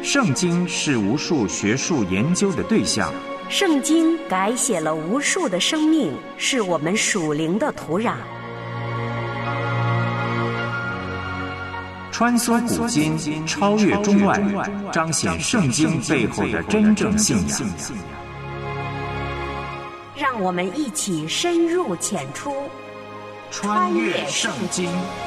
圣经是无数学术研究的对象， 圣经改写了无数的生命，是我们属灵的土壤。 穿梭古今，超越中外，彰显圣经背后的真正信仰。 让我们一起深入浅出， 穿越圣经。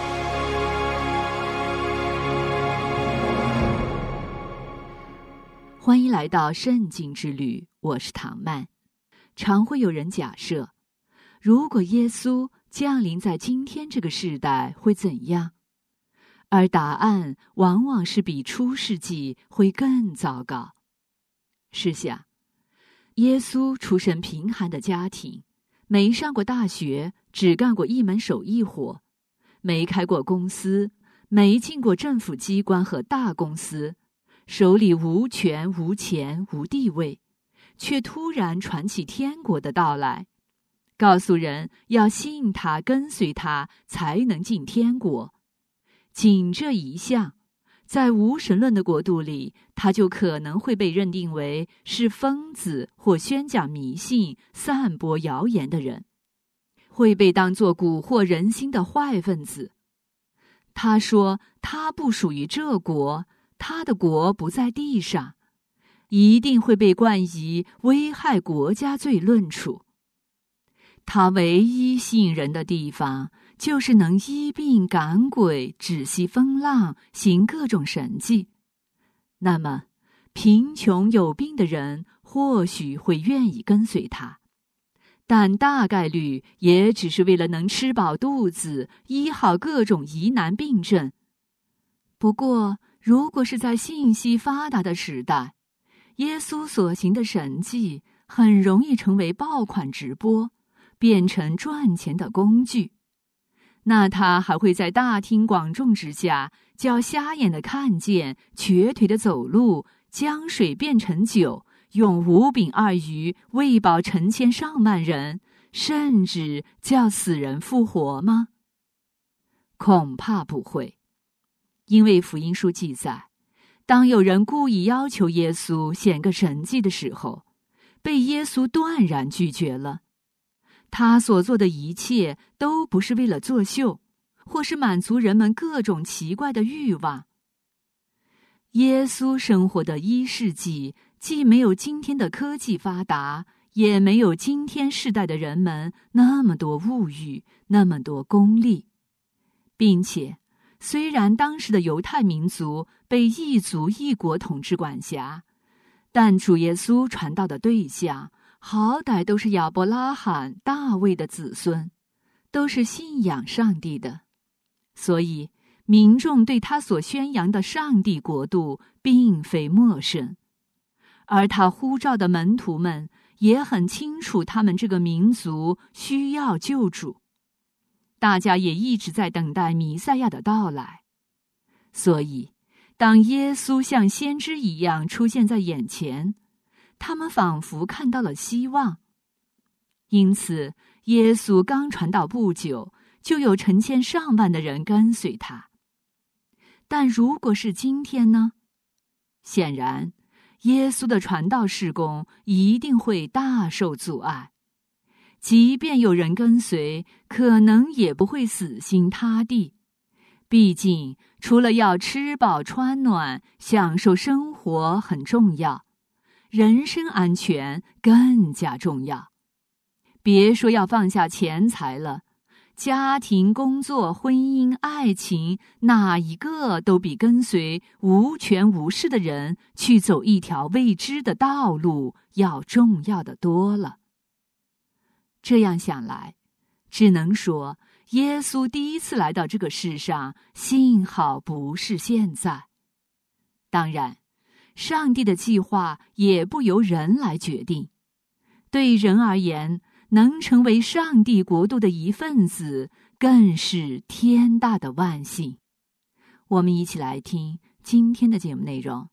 欢迎来到圣经之旅，我是唐曼。常会有人假设，如果耶稣降临在今天这个世代会怎样？而答案往往是比初世纪会更糟糕。试想，耶稣出身贫寒的家庭，没上过大学，只干过一门手艺活，没开过公司，没进过政府机关和大公司，手里无权无钱无地位，却突然传起天国的到来，告诉人要信他跟随他才能进天国。仅这一项，在无神论的国度里，他就可能会被认定为是疯子或宣讲迷信、散播谣言的人，会被当作蛊惑人心的坏分子。他说他不属于这国，他的国不在地上，一定会被冠以危害国家罪论处。他唯一吸引人的地方，就是能医病赶鬼、止息风浪、行各种神迹。那么，贫穷有病的人或许会愿意跟随他，但大概率也只是为了能吃饱肚子，医好各种疑难病症。不过，如果是在信息发达的时代，耶稣所行的神迹很容易成为爆款直播，变成赚钱的工具。那他还会在大庭广众之下，叫瞎眼的看见，瘸腿的走路，将水变成酒，用5饼2鱼喂饱成千上万人，甚至叫死人复活吗？恐怕不会。因为福音书记载，当有人故意要求耶稣显个神迹的时候，被耶稣断然拒绝了。他所做的一切都不是为了作秀，或是满足人们各种奇怪的欲望。耶稣生活的1世纪，既没有今天的科技发达，也没有今天世代的人们那么多物欲，那么多功利，并且虽然当时的犹太民族被异族异国统治管辖，但主耶稣传道的对象好歹都是亚伯拉罕、大卫的子孙，都是信仰上帝的，所以民众对他所宣扬的上帝国度并非陌生。而他呼召的门徒们也很清楚他们这个民族需要救主，大家也一直在等待弥赛亚的到来。所以当耶稣像先知一样出现在眼前，他们仿佛看到了希望。因此耶稣刚传道不久，就有成千上万的人跟随他。但如果是今天呢？显然耶稣的传道事工一定会大受阻碍，即便有人跟随，可能也不会死心塌地。毕竟除了要吃饱穿暖、享受生活很重要，人身安全更加重要。别说要放下钱财了，家庭、工作、婚姻、爱情，哪一个都比跟随无权无势的人去走一条未知的道路要重要的多了。这样想来，只能说耶稣第一次来到这个世上，幸好不是现在。当然，上帝的计划也不由人来决定。对人而言，能成为上帝国度的一份子，更是天大的万幸。我们一起来听今天的节目内容。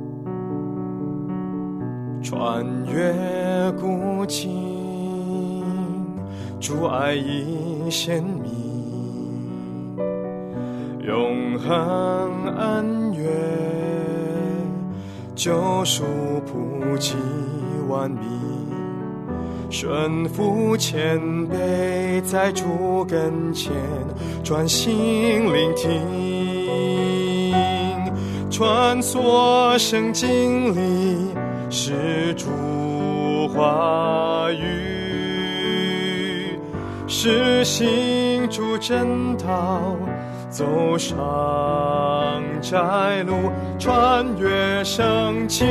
穿越古今，主爱已显明，永恒恩怨救赎普及万民，顺服谦卑在主跟前，专心聆听，穿梭圣经里是主话语，实行主真道，走上窄路，穿越圣经。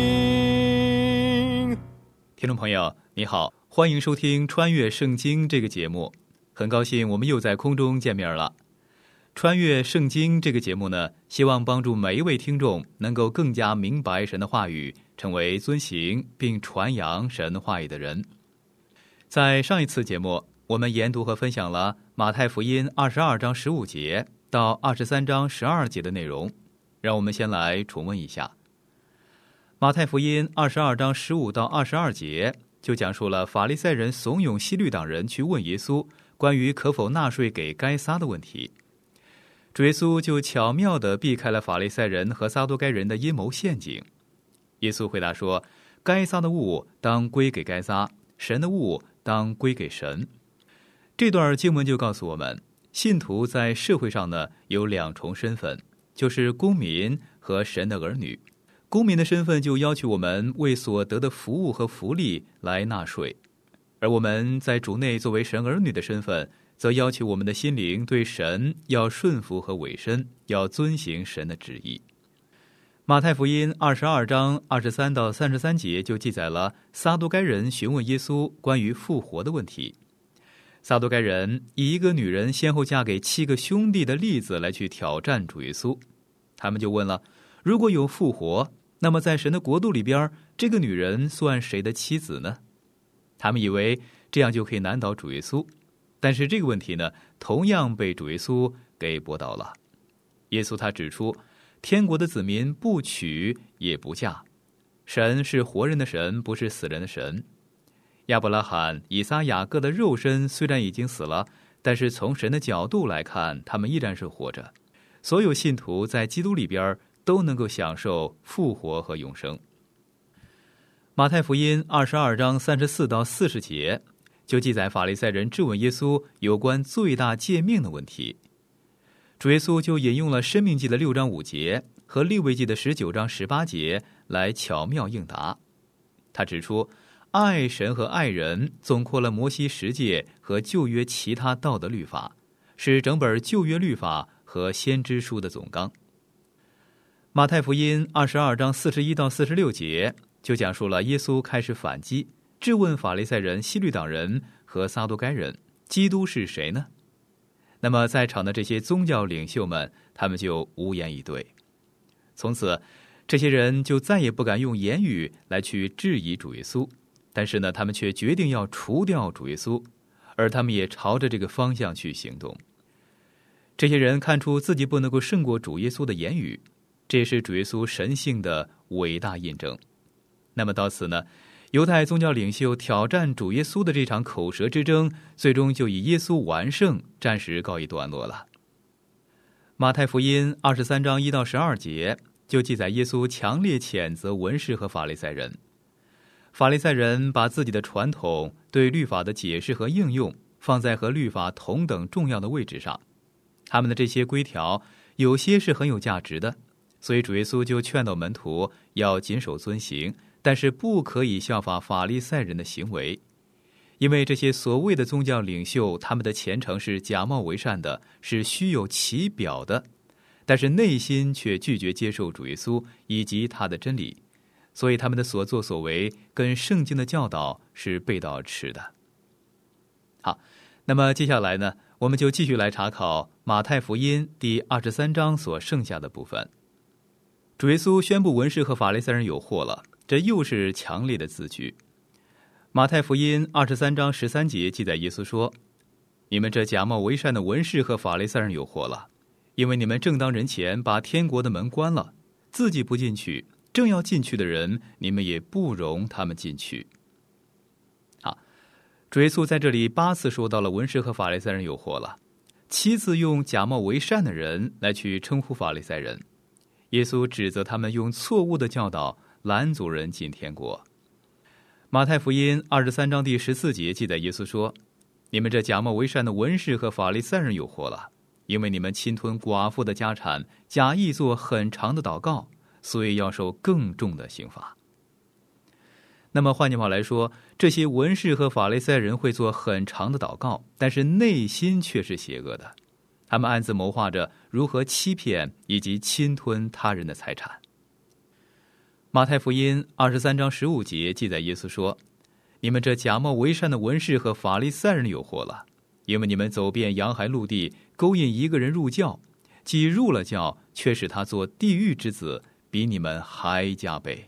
听众朋友你好，欢迎收听《穿越圣经》这个节目，很高兴我们又在空中见面了。穿越圣经这个节目呢，希望帮助每一位听众能够更加明白神的话语，成为遵行并传扬神话语的人。在上一次节目，我们研读和分享了马太福音22章15节到23章12节的内容，让我们先来重温一下。马太福音22章15到22节就讲述了法利赛人怂恿希律党人去问耶稣关于可否纳税给该撒的问题。主耶稣就巧妙地避开了法利赛人和撒都该人的阴谋陷阱。耶稣回答说，该撒的物当归给该撒，神的物当归给神。这段经文就告诉我们，信徒在社会上呢有两重身份，就是公民和神的儿女。公民的身份就要求我们为所得的服务和福利来纳税，而我们在主内作为神儿女的身份，则要求我们的心灵对神要顺服和委身，要遵行神的旨意。马太福音22章23到33节就记载了撒都该人询问耶稣关于复活的问题。撒都该人以一个女人先后嫁给7个兄弟的例子来去挑战主耶稣。他们就问了，如果有复活，那么在神的国度里边，这个女人算谁的妻子呢？他们以为这样就可以难倒主耶稣，但是这个问题呢，同样被主耶稣给驳倒了。耶稣他指出，天国的子民不娶也不嫁，神是活人的神，不是死人的神。亚伯拉罕、以撒、雅各的肉身虽然已经死了，但是从神的角度来看，他们依然是活着。所有信徒在基督里边都能够享受复活和永生。马太福音22章34到40节就记载法利赛人质问耶稣有关最大诫命的问题。主耶稣就引用了申命记的6章5节和利未记的19章18节来巧妙应答。他指出，爱神和爱人总括了摩西10诫和旧约其他道德律法，是整本旧约律法和先知书的总纲。马太福音22章41到46节就讲述了耶稣开始反击，质问法利赛人、希律党人和撒都该人，基督是谁呢？那么在场的这些宗教领袖们，他们就无言以对。从此，这些人就再也不敢用言语来去质疑主耶稣，但是呢，他们却决定要除掉主耶稣，而他们也朝着这个方向去行动。这些人看出自己不能够胜过主耶稣的言语，这是主耶稣神性的伟大印证。那么到此呢，犹太宗教领袖挑战主耶稣的这场口舌之争，最终就以耶稣完胜暂时告一段落了。马太福音23章1到12节就记载耶稣强烈谴责文士和法利赛人。法利赛人把自己的传统对律法的解释和应用放在和律法同等重要的位置上，他们的这些规条有些是很有价值的，所以主耶稣就劝导门徒要谨守遵行，但是不可以效法法利赛人的行为。因为这些所谓的宗教领袖，他们的虔诚是假冒为善的，是虚有其表的，但是内心却拒绝接受主耶稣以及他的真理，所以他们的所作所为跟圣经的教导是背道而驰的。好，那么接下来呢，我们就继续来查考马太福音第23章所剩下的部分。主耶稣宣布文士和法利赛人有祸了，这又是强烈的字句。马太福音23章13节记载耶稣说，你们这假冒为善的文士和法利赛人有祸了，因为你们正当人前把天国的门关了，自己不进去，正要进去的人，你们也不容他们进去。好，主耶稣在这里8次说到了文士和法利赛人有祸了，7次用假冒为善的人来去称呼法利赛人， 耶稣指责他们用错误的教导拦阻人进天国。马太福音23章第14节记载，耶稣说：你们这假冒为善的文士和法利赛人有祸了，因为你们侵吞寡妇的家产，假意做很长的祷告，所以要受更重的刑罚。那么换句话来说，这些文士和法利赛人会做很长的祷告，但是内心却是邪恶的，他们暗自谋划着如何欺骗以及侵吞他人的财产。马太福音23章15节记载，耶稣说：你们这假冒为善的文士和法利赛人有祸了，因为你们走遍洋海陆地，勾引一个人入教，既入了教，却使他做地狱之子，比你们还加倍。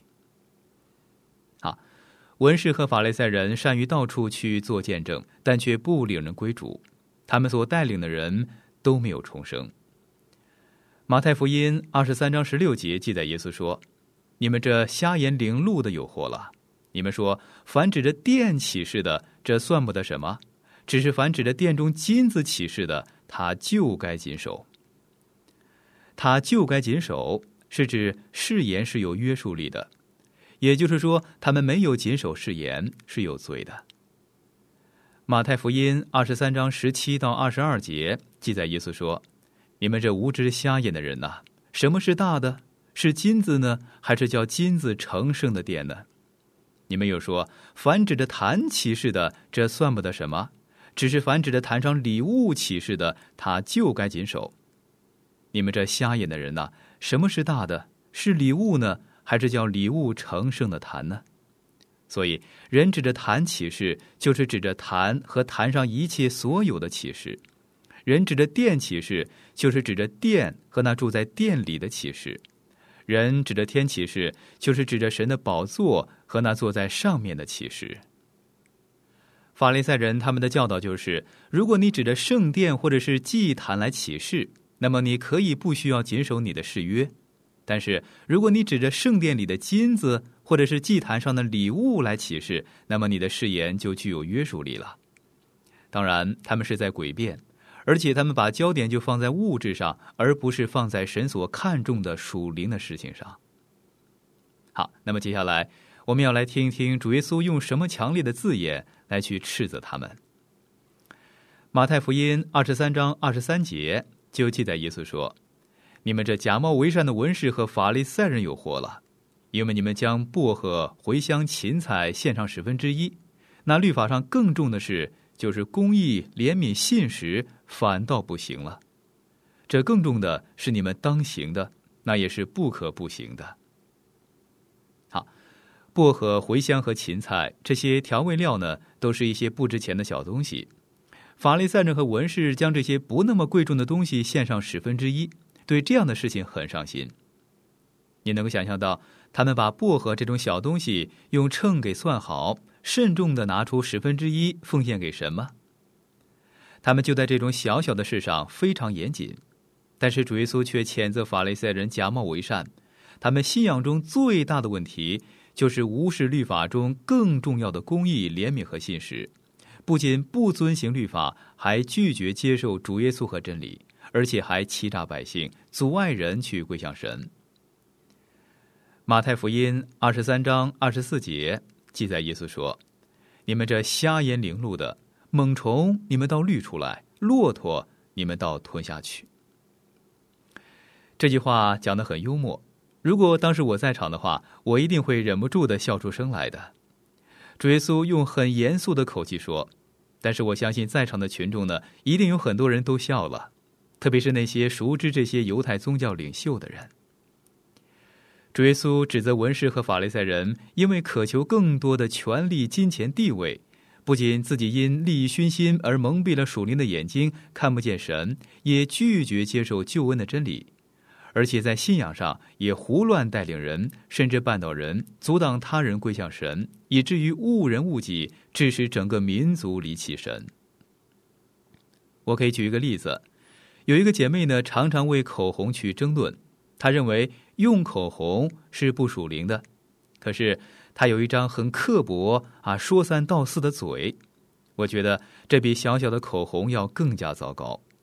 文士和法利赛人善于到处去做见证，但却不领人归主，他们所带领的人都没有重生。马太福音23章16节记载，耶稣说：你们这瞎眼领路的有祸了，你们说凡指着殿起誓的，这算不得什么，只是凡指着殿中金子起誓的，他就该谨守。他就该谨守是指誓言是有约束力的，也就是说，他们没有谨守誓言是有罪的。马太福音23章17到22节记载，耶稣说：你们这无知瞎眼的人哪，什么是大的？是金子呢，还是叫金子成圣的殿呢？你们又说，凡指着坛起誓的，这算不得什么，只是凡指着坛上礼物起誓的，他就该谨守。你们这瞎眼的人哪，什么是大的？是礼物呢，还是叫礼物成圣的坛呢？所以人指着坛起誓，就是指着坛和坛上一切所有的起誓；人指着殿起誓，就是指着殿和那住在殿里的起誓；人指着天起誓，就是指着神的宝座和那坐在上面的起誓。法利赛人他们的教导就是，如果你指着圣殿或者是祭坛来起誓，那么你可以不需要谨守你的誓约。但是如果你指着圣殿里的金子或者是祭坛上的礼物来起誓，那么你的誓言就具有约束力了。当然他们是在诡辩，而且他们把焦点就放在物质上，而不是放在神所看重的属灵的事情上。好，那么接下来我们要来听一听主耶稣用什么强烈的字眼来去斥责他们。马太福音23章23节就记载，耶稣说：你们这假冒为善的文士和法利赛人有祸了，因为你们将薄荷、茴香、芹菜献上1/10，那律法上更重的事，就是公义、怜悯、信实，反倒不行了。这更重的是你们当行的，那也是不可不行的。好，薄荷、茴香和芹菜这些调味料呢，都是一些不值钱的小东西。法利赛人和文士将这些不那么贵重的东西献上1/10，对这样的事情很上心。你能够想象到，他们把薄荷这种小东西用秤给算好，慎重地拿出1/10奉献给神吗？他们就在这种小小的事上非常严谨，但是主耶稣却谴责法利赛人假冒为善。他们信仰中最大的问题，就是无视律法中更重要的公义、怜悯和信实。不仅不遵行律法，还拒绝接受主耶稣和真理，而且还欺诈百姓，阻碍人去归向神。马太福音23章24节记载，耶稣说：你们这瞎眼领路的，猛虫你们倒滤出来，骆驼你们倒吞下去。这句话讲得很幽默，如果当时我在场的话，我一定会忍不住地笑出声来的。主耶稣用很严肃的口气说，但是我相信在场的群众呢，一定有很多人都笑了，特别是那些熟知这些犹太宗教领袖的人。主耶稣指责文士和法利赛人因为渴求更多的权力、金钱、地位，不仅自己因利益熏心而蒙蔽了属灵的眼睛，看不见神，也拒绝接受救恩的真理，而且在信仰上也胡乱带领人，甚至绊倒人，阻挡他人归向神，以至于误人误己，致使整个民族离弃神。我可以举一个例子，有一个姐妹呢，常常为口红去争论，她认为用口红是不属灵的，可是她有一张很刻薄说三道四的嘴。我觉得这比小小的口红要更加糟糕。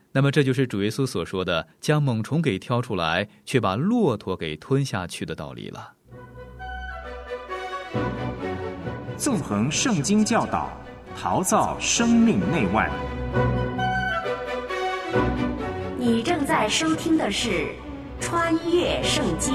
那么这就是主耶稣所说的将猛虫给挑出来，却把骆驼给吞下去的道理了。 纵横圣经教导，陶造生命内外。 你正在收听的是《穿越圣经》。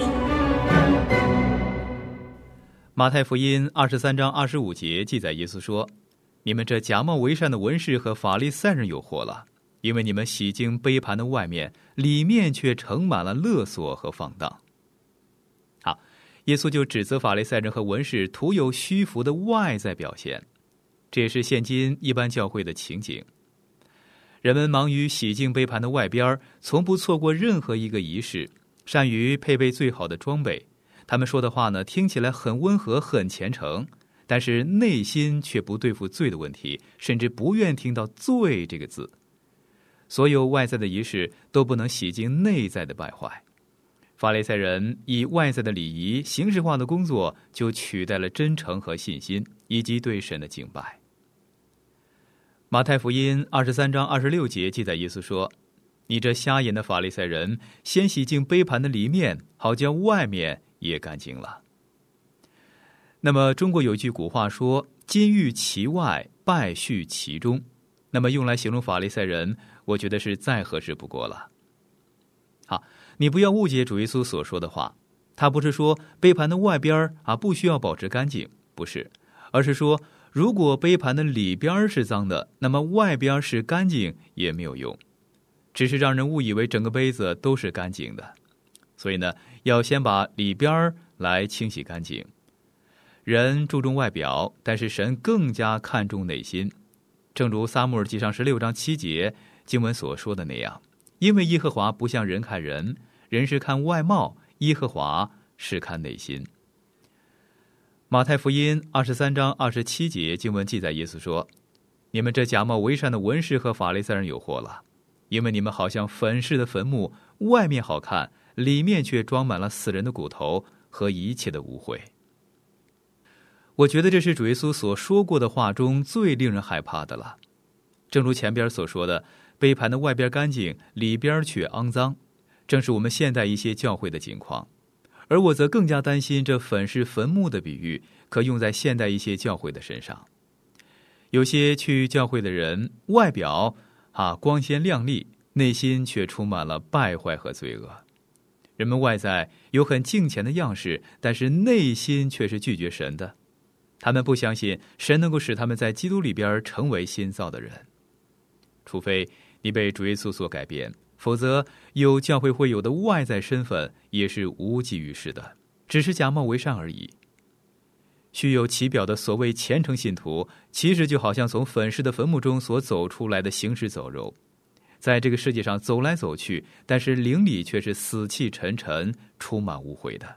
马太福音23章25节记载，耶稣说：“你们这假冒为善的文士和法利赛人有祸了，因为你们洗净杯盘的外面，里面却盛满了勒索和放荡。”好，耶稣就指责法利赛人和文士徒有虚浮的外在表现，这也是现今一般教会的情景。人们忙于洗净杯盘的外边，从不错过任何一个仪式，善于配备最好的装备。他们说的话呢，听起来很温和很虔诚，但是内心却不对付罪的问题，甚至不愿听到罪这个字。所有外在的仪式都不能洗净内在的败坏。法利赛人以外在的礼仪形式化的工作，就取代了真诚和信心，以及对神的敬拜。马太福音23章26节记载，耶稣说：“你这瞎眼的法利赛人，先洗净杯盘的里面，好叫外面也干净了。”那么中国有一句古话说：“金玉其外，败絮其中。”那么用来形容法利赛人，我觉得是再合适不过了。好，你不要误解主耶稣所说的话，他不是说杯盘的外边不需要保持干净，不是，而是说如果杯盘的里边是脏的，那么外边是干净也没有用，只是让人误以为整个杯子都是干净的。所以呢，要先把里边来清洗干净。人注重外表，但是神更加看重内心。正如撒母耳记上16章7节经文所说的那样，因为耶和华不像人看人，人是看外貌，耶和华是看内心。马太福音23章27节经文记载，耶稣说：“你们这假冒为善的文士和法利赛人有祸了，因为你们好像粉饰的坟墓，外面好看，里面却装满了死人的骨头和一切的污秽。”我觉得这是主耶稣所说过的话中最令人害怕的了。正如前边所说的，杯盘的外边干净，里边却肮脏，正是我们现代一些教会的情况。而我则更加担心这粉饰坟墓的比喻可用在现代一些教会的身上。有些去教会的人，外表光鲜亮丽，内心却充满了败坏和罪恶。人们外在有很敬虔的样式，但是内心却是拒绝神的。他们不相信神能够使他们在基督里边成为新造的人，除非你被主耶稣所改变，否则有教会会有的外在身份也是无济于事的，只是假冒为善而已。虚有其表的所谓虔诚信徒，其实就好像从粉饰的坟墓中所走出来的行尸走肉，在这个世界上走来走去，但是灵里却是死气沉沉，充满污秽的。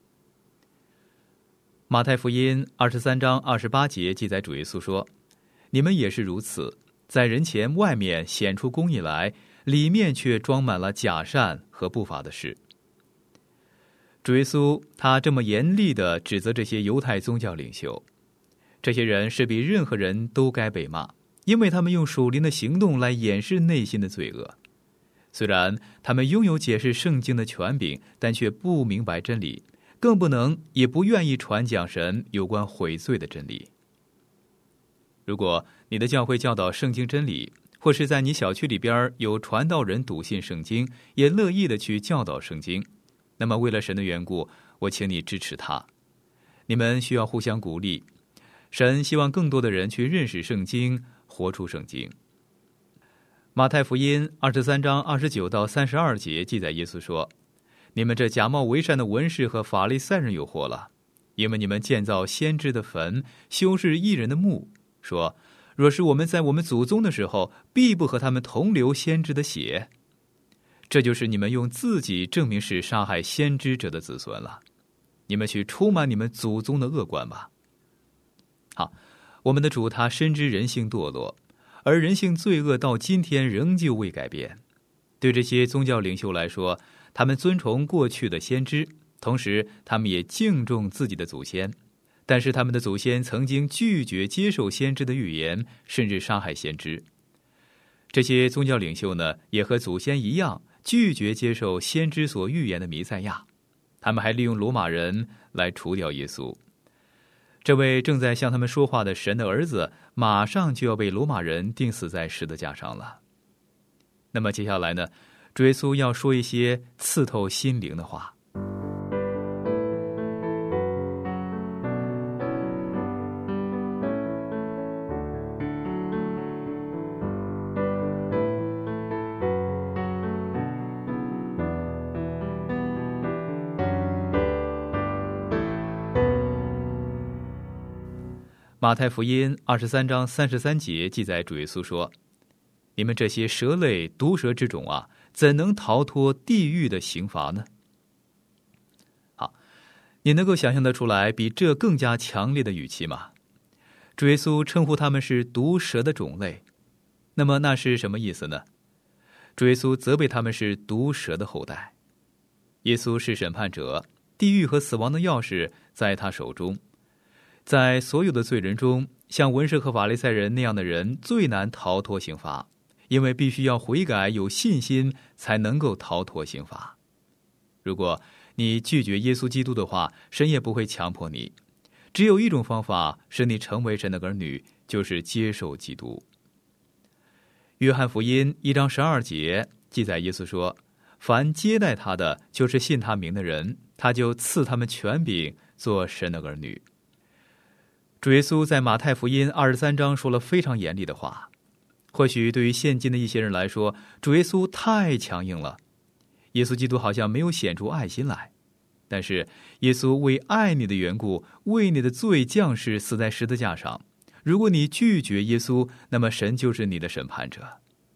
马太福音23章28节记载，主耶稣说：“你们也是如此，在人前外面显出公义来，里面却装满了假善和不法的事。”主耶稣他这么严厉地指责这些犹太宗教领袖，这些人是比任何人都该被骂，因为他们用属灵的行动来掩饰内心的罪恶。虽然他们拥有解释圣经的权柄，但却不明白真理，更不能也不愿意传讲神有关悔罪的真理。如果你的教会教导圣经真理，或是在你小区里边有传道人笃信圣经，也乐意的去教导圣经，那么为了神的缘故，我请你支持他。你们需要互相鼓励，神希望更多的人去认识圣经，活出圣经。马太福音23章29到32节记载，耶稣说：“你们这假冒为善的文士和法利赛人有祸了，因为你们建造先知的坟，修饰义人的墓，说若是我们在我们祖宗的时候，必不和他们同流先知的血。这就是你们用自己证明是杀害先知者的子孙了。你们去出满你们祖宗的恶贯吧。”好，我们的主他深知人性堕落，而人性罪恶到今天仍旧未改变。对这些宗教领袖来说，他们尊崇过去的先知，同时他们也敬重自己的祖先，但是他们的祖先曾经拒绝接受先知的预言，甚至杀害先知。 这些宗教领袖呢，也和祖先一样，拒绝接受先知所预言的弥赛亚。他们还利用罗马人来除掉耶稣。这位正在向他们说话的神的儿子，马上就要被罗马人钉死在十字架上了。那么接下来呢，主耶稣要说一些刺透心灵的话。马太福音23章33节记载，主耶稣说：“你们这些蛇类毒蛇之种啊，怎能逃脱地狱的刑罚呢？”好，你能够想象得出来比这更加强烈的语气吗？主耶稣称呼他们是毒蛇的种类，那么那是什么意思呢？主耶稣责备他们是毒蛇的后代。耶稣是审判者，地狱和死亡的钥匙在他手中。在所有的罪人中，像文士和法利赛人那样的人最难逃脱刑罚，因为必须要悔改有信心才能够逃脱刑罚。如果你拒绝耶稣基督的话，神也不会强迫你。只有一种方法使你成为神的儿女，就是接受基督。约翰福音1章12节记载，耶稣说：“凡接待他的，就是信他名的人，他就赐他们权柄做神的儿女。”主耶稣在马太福音23章说了非常严厉的话。或许对于现今的一些人来说，主耶稣太强硬了，耶稣基督好像没有显出爱心来。但是耶稣为爱你的缘故，为你的罪降世，死在十字架上。如果你拒绝耶稣，那么神就是你的审判者。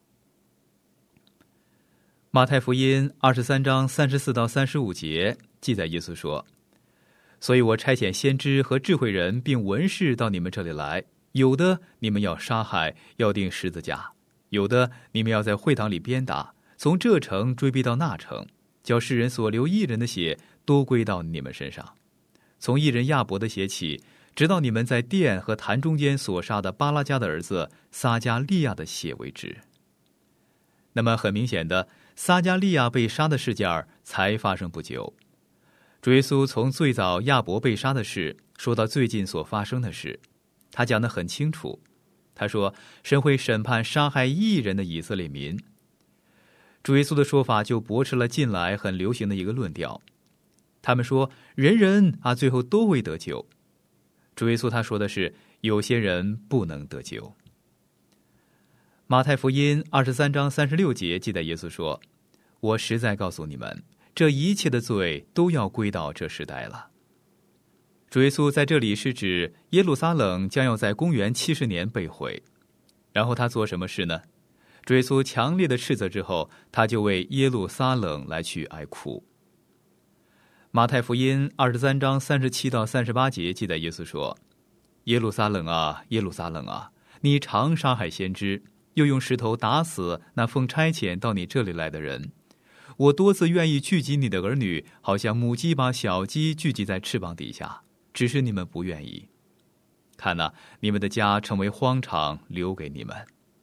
马太福音23章34到35节记载，耶稣说：“所以我差遣先知和智慧人并文士到你们这里来，有的你们要杀害，要钉十字架；有的你们要在会堂里鞭打，从这城追逼到那城，叫世人所流义人的血都归到你们身上。从义人亚伯的血起，直到你们在殿和坛中间所杀的巴拉加的儿子撒加利亚的血为止。”那么很明显的，撒加利亚被杀的事件才发生不久。主耶稣从最早亚伯被杀的事说到最近所发生的事，他讲得很清楚。他说神会审判杀害义人的以色列民。主耶稣的说法就驳斥了近来很流行的一个论调，他们说人人最后都会得救。主耶稣他说的是有些人不能得救。马太福音23章36节记载，耶稣说：“我实在告诉你们，这一切的罪都要归到这时代了。”主耶稣在这里是指耶路撒冷将要在公元70年被毁。然后他做什么事呢？主耶稣强烈的斥责之后，他就为耶路撒冷来去哀哭。马太福音23章37到38节记载，耶稣说：“耶路撒冷啊，耶路撒冷啊，你常杀害先知，又用石头打死那奉差遣到你这里来的人。我多次愿意聚集你的儿女，好像母鸡把小鸡聚集在翅膀底下，只是你们不愿意。看哪，你们的家成为荒场，留给你们。”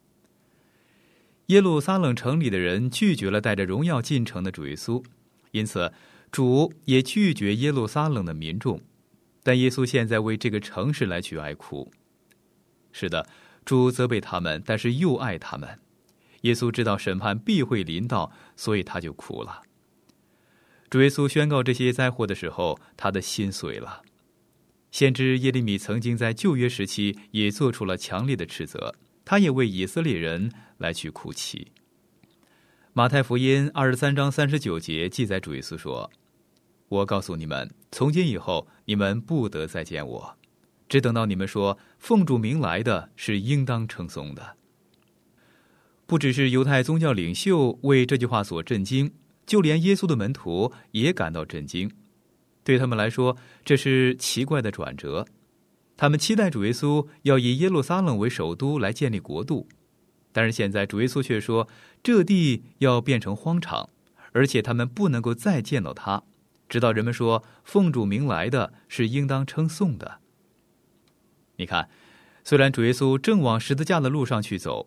耶路撒冷城里的人拒绝了带着荣耀进城的主耶稣，因此主也拒绝耶路撒冷的民众。但耶稣现在为这个城市来去哀哭。是的，主责备他们，但是又爱他们。耶稣知道审判必会临到，所以他就哭了。主耶稣宣告这些灾祸的时候，他的心碎了。先知耶利米曾经在旧约时期也做出了强烈的斥责，他也为以色列人来去哭泣。马太福音23章39节记载，主耶稣说：“我告诉你们，从今以后你们不得再见我，只等到你们说奉主名来的是应当称颂的。”不只是犹太宗教领袖为这句话所震惊，就连耶稣的门徒也感到震惊。对他们来说，这是奇怪的转折。他们期待主耶稣要以耶路撒冷为首都来建立国度，但是现在主耶稣却说这地要变成荒场，而且他们不能够再见到他，直到人们说奉主名来的是应当称颂的。你看，虽然主耶稣正往十字架的路上去走，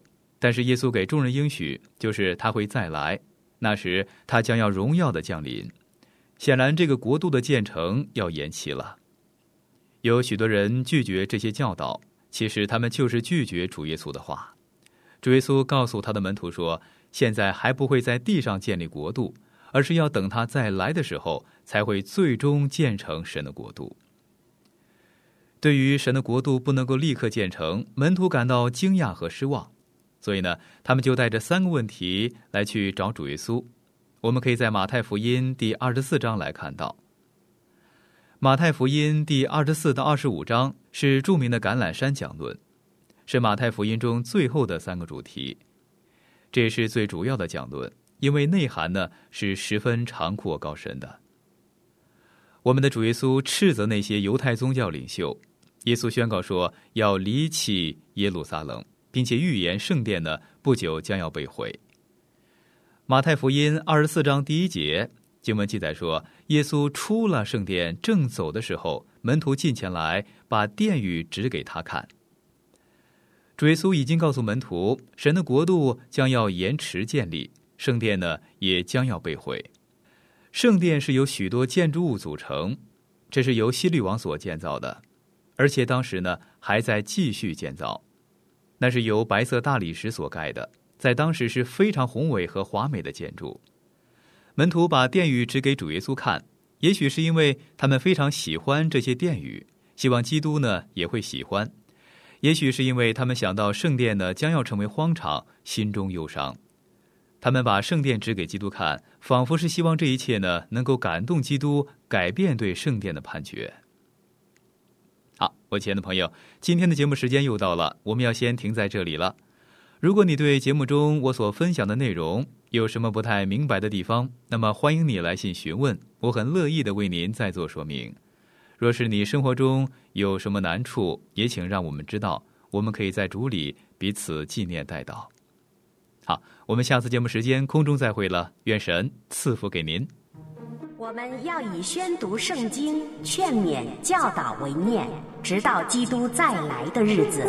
但是耶稣给众人应许，就是他会再来，那时他将要荣耀的降临。显然这个国度的建成要延期了。有许多人拒绝这些教导，其实他们就是拒绝主耶稣的话。主耶稣告诉他的门徒说，现在还不会在地上建立国度，而是要等他再来的时候，才会最终建成神的国度。对于神的国度不能够立刻建成，门徒感到惊讶和失望，所以呢，他们就带着3个问题来去找主耶稣。我们可以在马太福音第24章来看到。马太福音第24到25章是著名的橄榄山讲论，是马太福音中最后的3个主题。这也是最主要的讲论，因为内涵呢是十分长阔高深的。我们的主耶稣斥责那些犹太宗教领袖，耶稣宣告说要离弃耶路撒冷，并且预言圣殿呢不久将要被毁。马太福音24章第1节经文记载说，耶稣出了圣殿，正走的时候，门徒近前来，把殿宇指给他看。主耶稣已经告诉门徒，神的国度将要延迟建立，圣殿呢也将要被毁。圣殿是由许多建筑物组成，这是由希律王所建造的，而且当时呢还在继续建造。那是由白色大理石所盖的，在当时是非常宏伟和华美的建筑。门徒把殿宇指给主耶稣看，也许是因为他们非常喜欢这些殿宇，希望基督呢也会喜欢，也许是因为他们想到圣殿呢将要成为荒场，心中忧伤。他们把圣殿指给基督看，仿佛是希望这一切呢能够感动基督，改变对圣殿的判决。好，我亲爱的朋友，今天的节目时间又到了，我们要先停在这里了。如果你对节目中我所分享的内容有什么不太明白的地方，那么欢迎你来信询问，我很乐意的为您再做说明。若是你生活中有什么难处，也请让我们知道，我们可以在主里彼此纪念代祷。好，我们下次节目时间空中再会了，愿神赐福给您。 我们要以宣读圣经、劝勉、教导为念，直到基督再来的日子。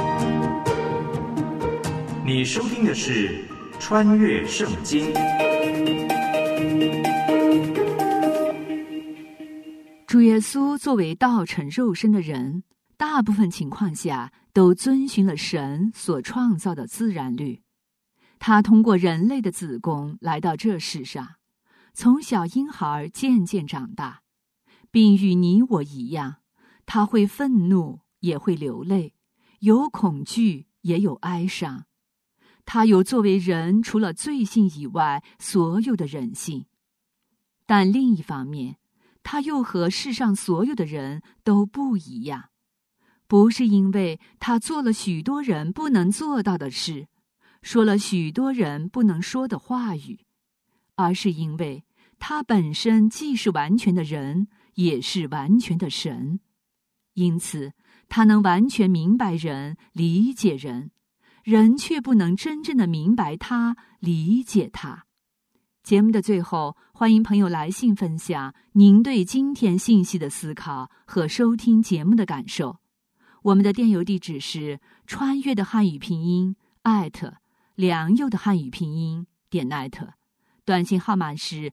你收听的是穿越圣经。 主耶稣作为道成肉身的人，大部分情况下都遵循了神所创造的自然律。他通过人类的子宫来到这世上，从小婴孩渐渐长大，并与你我一样，他会愤怒，也会流泪，有恐惧，也有哀伤。他有作为人除了罪性以外所有的人性，但另一方面，他又和世上所有的人都不一样，不是因为他做了许多人不能做到的事，说了许多人不能说的话语，而是因为他本身既是完全的人，也是完全的神，因此他能完全明白人，理解人，人却不能真正的明白他，理解他。节目的最后，欢迎朋友来信分享您对今天信息的思考和收听节目的感受。我们的电邮地址是穿越的汉语拼音@良友的汉语拼音.net， 短信号码是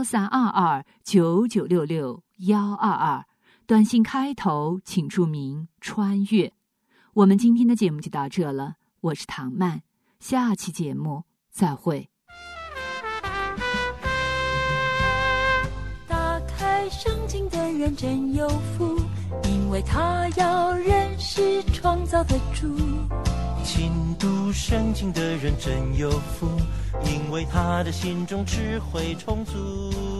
132299662122，短信开头请注明穿越。我们今天的节目就到这了，我是唐曼，下期节目再会。 打开圣经的人真有福，因为他要认识创造的主。 勤读圣经的人真有福，因为他的心中智慧充足。